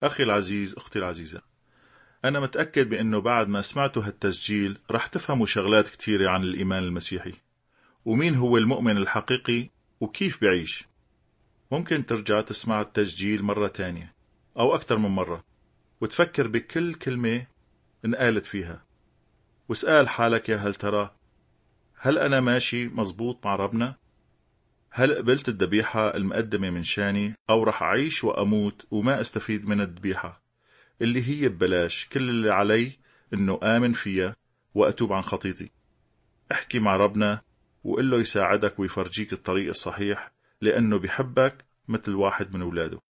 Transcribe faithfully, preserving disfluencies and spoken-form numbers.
أخي العزيز، أختي العزيزة، أنا متأكد بأنه بعد ما سمعتوا هالتسجيل رح تفهموا شغلات كتيرة عن الإيمان المسيحي، ومين هو المؤمن الحقيقي وكيف بعيش. ممكن ترجع تسمع التسجيل مرة تانية أو أكتر من مرة، وتفكر بكل كلمة انقالت فيها، واسأل حالك يا هل ترى هل أنا ماشي مزبوط مع ربنا؟ هل قبلت الذبيحة المقدمة من شاني، أو رح أعيش وأموت وما أستفيد من الذبيحة اللي هي ببلاش؟ كل اللي علي إنه آمن فيها وأتوب عن خطيتي. احكي مع ربنا وقل له يساعدك ويفرجيك الطريق الصحيح، لأنه بيحبك مثل واحد من أولاده.